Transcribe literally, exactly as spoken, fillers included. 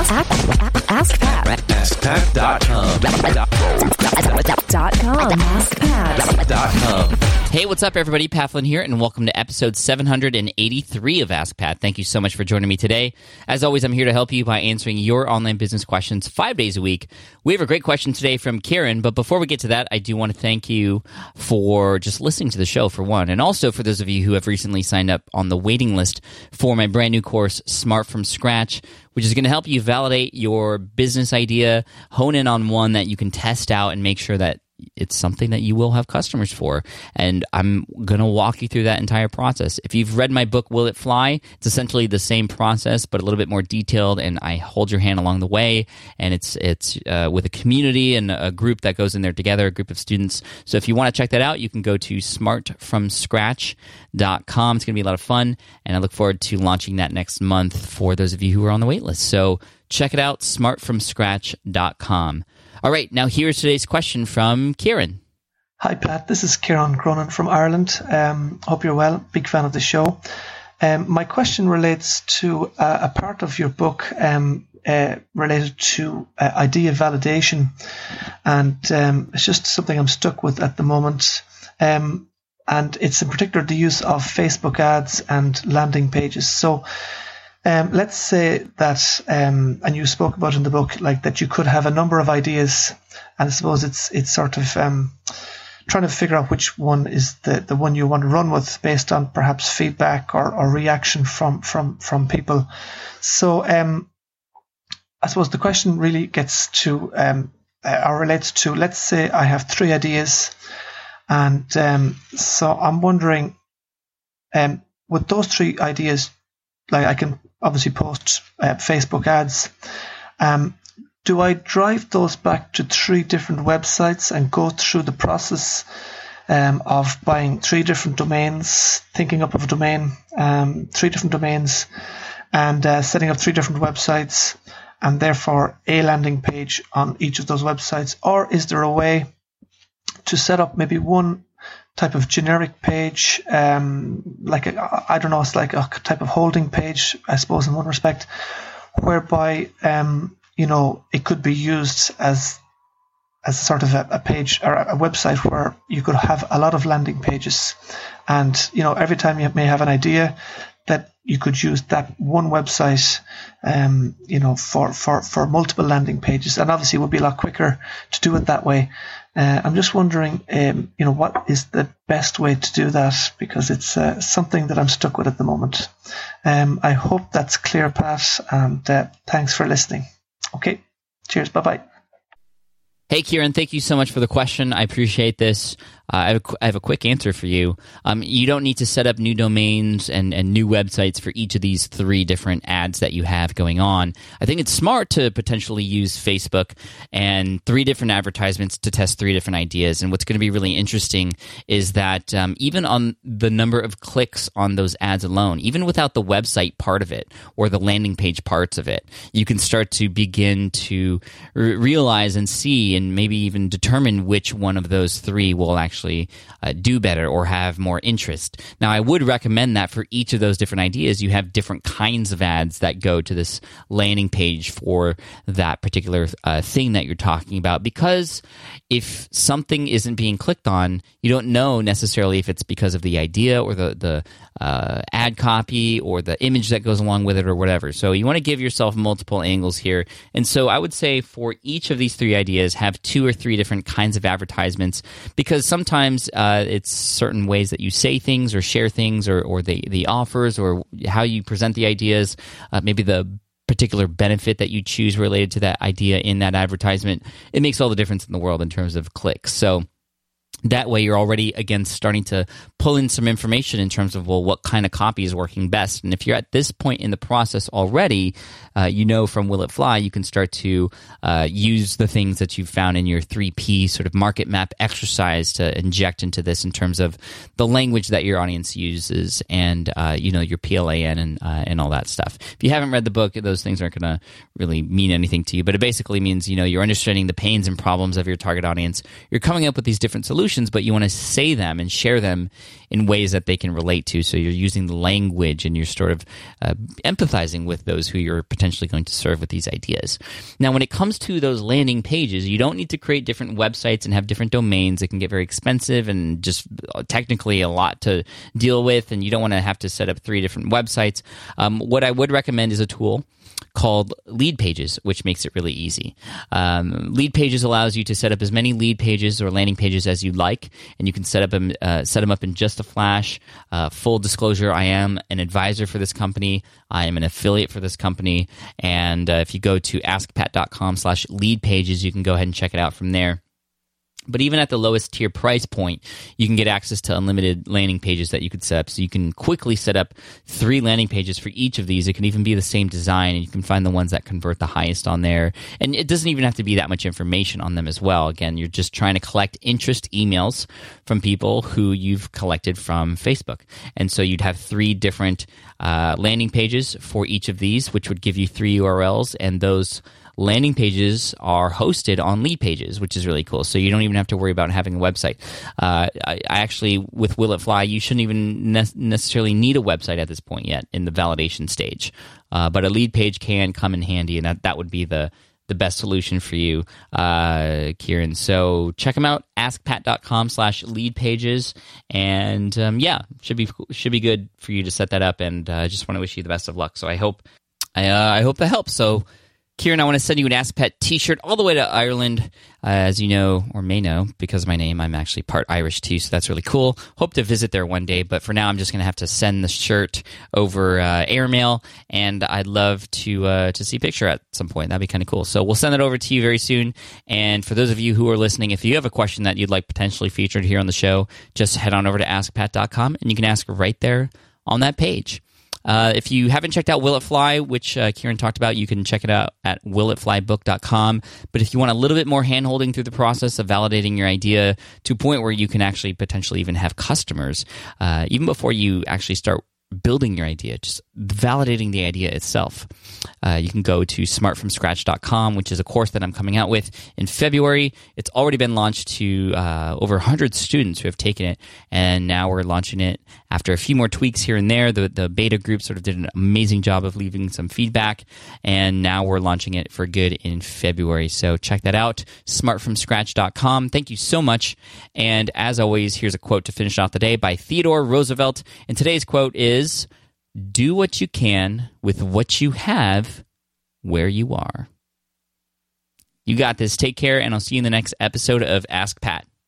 Ask Pat. ask pat dot com. Dot com. ask pat dot com. Hey, what's up, everybody? Pat Flynn here, and welcome to episode seven hundred eighty-three of Ask Pat. Thank you so much for joining me today. As always, I'm here to help you by answering your online business questions five days a week. We have a great question today from Karen, but before we get to that, I do want to thank you for just listening to the show, for one, and also for those of you who have recently signed up on the waiting list for my brand new course, Smart from Scratch, which is going to help you validate your business idea, hone in on one that you can test out and make sure that it's something that you will have customers for. And I'm going to walk you through that entire process. If you've read my book, Will It Fly? It's essentially the same process, but a little bit more detailed, and I hold your hand along the way. And it's it's uh, with a community and a group that goes in there together, a group of students. So if you want to check that out, you can go to smart from scratch dot com. It's going to be a lot of fun, and I look forward to launching that next month for those of you who are on the wait list. So check it out, smart from scratch dot com. All right, now here's today's question from Kieran. Hi, Pat. This is Kieran Cronin from Ireland. Um, hope you're well. Big fan of the show. Um, my question relates to uh, a part of your book um, uh, related to uh, idea validation, and um, it's just something I'm stuck with at the moment. Um, and it's in particular the use of Facebook ads and landing pages. So Um, let's say that, um, and you spoke about in the book, like that you could have a number of ideas, and I suppose it's it's sort of um, trying to figure out which one is the, the one you want to run with based on perhaps feedback or, or reaction from from from people. So um, I suppose the question really gets to um, uh, or relates to, let's say I have three ideas, and um, so I'm wondering, um, with those three ideas, like I can obviously post uh, Facebook ads. Um, do I drive those back to three different websites and go through the process um, of buying three different domains, thinking up of a domain, um, three different domains, and uh, setting up three different websites, and therefore a landing page on each of those websites? Or is there a way to set up maybe one type of generic page, um, like a, I don't know, it's like a type of holding page, I suppose, in one respect, whereby um, you know, it could be used as as sort of a, a page or a website where you could have a lot of landing pages, and you know, every time you may have an idea, that you could use that one website, um, you know, for, for, for multiple landing pages, and obviously it would be a lot quicker to do it that way. Uh, I'm just wondering, um, you know, what is the best way to do that, because it's uh, something that I'm stuck with at the moment. Um, I hope that's clear, Pat, and uh, thanks for listening. Okay, cheers, bye-bye. Hey, Kieran, thank you so much for the question. I appreciate this. Uh, I, have a, I have a quick answer for you. Um, you don't need to set up new domains and, and new websites for each of these three different ads that you have going on. I think it's smart to potentially use Facebook and three different advertisements to test three different ideas. And what's going to be really interesting is that um, even on the number of clicks on those ads alone, even without the website part of it or the landing page parts of it, you can start to begin to re- realize and see and maybe even determine which one of those three will actually uh, do better or have more interest. Now, I would recommend that for each of those different ideas, you have different kinds of ads that go to this landing page for that particular uh, thing that you're talking about, because if something isn't being clicked on, you don't know necessarily if it's because of the idea or the, the uh, ad copy or the image that goes along with it or whatever. So you want to give yourself multiple angles here. And so I would say for each of these three ideas, have two or three different kinds of advertisements, because sometimes uh, it's certain ways that you say things or share things, or, or the, the offers or how you present the ideas, uh, maybe the particular benefit that you choose related to that idea in that advertisement. It makes all the difference in the world in terms of clicks. So that way you're already, again, starting to pull in some information in terms of, well, what kind of copy is working best. And if you're at this point in the process already, uh, you know from Will It Fly, you can start to uh, use the things that you've found in your three P sort of market map exercise to inject into this in terms of the language that your audience uses and, uh, you know, your P L A N and, uh, and all that stuff. If you haven't read the book, those things aren't going to really mean anything to you, but it basically means, you know, you're understanding the pains and problems of your target audience. You're coming up with these different solutions solutions, but you want to say them and share them in ways that they can relate to. So you're using the language and you're sort of uh, empathizing with those who you're potentially going to serve with these ideas. Now, when it comes to those landing pages, you don't need to create different websites and have different domains. It can get very expensive and just technically a lot to deal with, and you don't want to have to set up three different websites. Um, what I would recommend is a tool called Lead Pages, which makes it really easy. Um, Lead Pages allows you to set up as many lead pages or landing pages as you'd like, and you can set up them, uh, set them up in just a flash. Uh, full disclosure, I am an advisor for this company. I am an affiliate for this company, and uh, if you go to askpat.com slash lead pages, you can go ahead and check it out from there. But even at the lowest tier price point, you can get access to unlimited landing pages that you could set up. So you can quickly set up three landing pages for each of these. It can even be the same design, and you can find the ones that convert the highest on there. And it doesn't even have to be that much information on them as well. Again, you're just trying to collect interest emails from people who you've collected from Facebook. And so you'd have three different uh, landing pages for each of these, which would give you three U R Ls, and those landing pages are hosted on Lead Pages, which is really cool. So you don't even have to worry about having a website. Uh, I, I actually, with Will It Fly, you shouldn't even ne- necessarily need a website at this point yet in the validation stage. Uh, but a lead page can come in handy, and that, that would be the the best solution for you, uh, Kieran. So check them out, askpat.com slash lead pages. And um, yeah, should be should be good for you to set that up. And I uh, just want to wish you the best of luck. So I hope I, uh, I hope that helps. So Kieran, I want to send you an Ask Pat t-shirt all the way to Ireland. Uh, as you know, or may know, because of my name, I'm actually part Irish too, so that's really cool. Hope to visit there one day, but for now I'm just going to have to send the shirt over uh, airmail, and I'd love to uh, to see a picture at some point. That'd be kind of cool. So we'll send it over to you very soon, and for those of you who are listening, if you have a question that you'd like potentially featured here on the show, just head on over to ask pat dot com, and you can ask right there on that page. Uh, if you haven't checked out Will It Fly, which uh, Kieran talked about, you can check it out at will it fly book dot com. But if you want a little bit more hand-holding through the process of validating your idea to a point where you can actually potentially even have customers, uh, even before you actually start building your idea, just validating the idea itself, uh, you can go to smart from scratch dot com, which is a course that I'm coming out with in February. It's already been launched to uh, over one hundred students who have taken it, and now we're launching it after a few more tweaks here and there. The, the beta group sort of did an amazing job of leaving some feedback, and now we're launching it for good in February. So check that out, smart from scratch dot com. Thank you so much. And as always, here's a quote to finish off the day by Theodore Roosevelt. And today's quote is, "Do what you can with what you have where you are." You got this. Take care, and I'll see you in the next episode of Ask Pat.